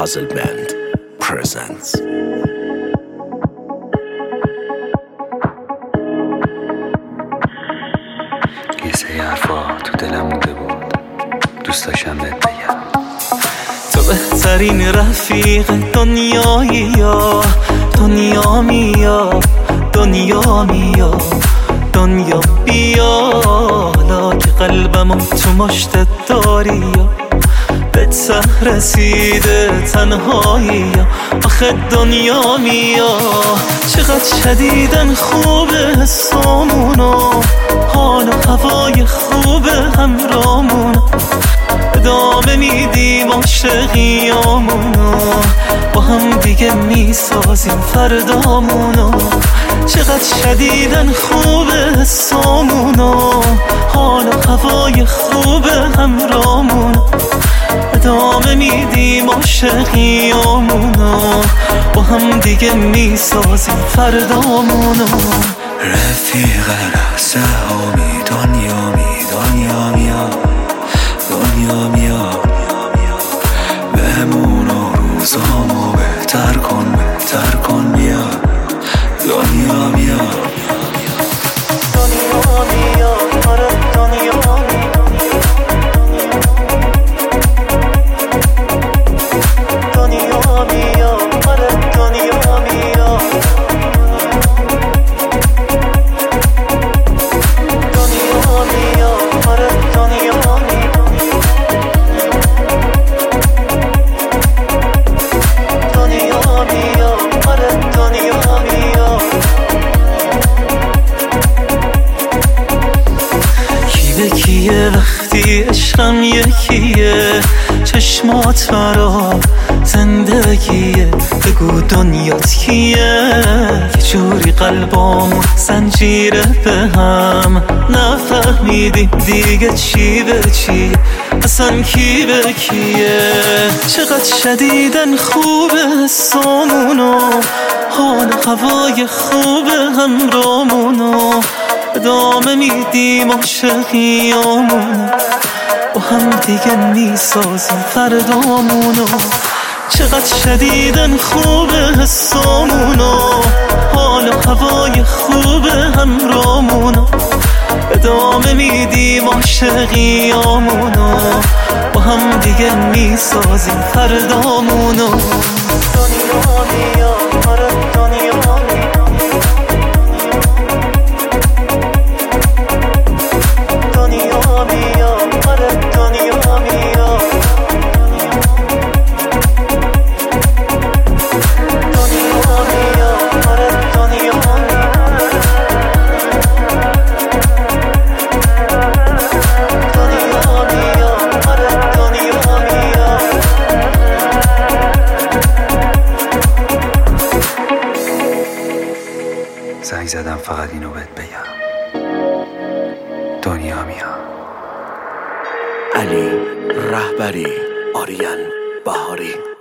Puzzle Band presents. یه سری حرفا تو دلم مونده بود، دوست داشتم بهت بگم. تو بهترین رفیق دنیایی، یا دنیا میا، دنیا میا، دنیا بیا، حالا که قلبمو تو مشتت داری، یا به ته رسیده تنهایی، آخه دنیا میا. چقدر شدیدن خوبه حسامونو، حال و هوای خوبه همرامونو، ادامه میدیم عاشقیامونو، با هم دیگه میسازیم فردامونو. چقدر شدیدن خوبه حسامونو، حال و هوای خوبه همرامونو، ادامه میدیم عاشقیامونو، با هم دیگه میسازیم فردامونو. رفیق لحظه هامی، دنیا می، دنیا میا، دنیا میا، بهمون روزامو بهتر کن، بهتر کن بیا، دنیا میا، دنیا میا، آره دنیا میا، دنیا میا، آره دنیا میا، دنیا میا، آره دنیا میا، دنیا میا، آره دنیا میا. کی به کیه وقتی عشقم یکیه، چشمات مرا زندگیه، بگو دنیات کیه، یه جوری قلبامون زنجیره به هم، نفهمیدیم دیگه چی به چیه، اصلا کی به کیه. چقدر شدیدن خوبه حسامونو، حال هوای خوبه همرامونو، ادامه میدیم عاشقیامونو، با هم دیگه میسازیم فردامونو. چقدر شدیدن خوبه حسامونو، حال و هوای خوبه همرامونو، ادامه میدیم عاشقیامونو، با هم دیگه میسازیم فردامونو. دنیا میا، آره دنیا میا، دنیا میا، آره دنیا میا، دنیا میا، آره دنیا میا، دنیا میا، آره دنیا میا. زنگ زدم فقط اینو بهت بگم، دنیا میا. علی رهبری، آریان بهاری.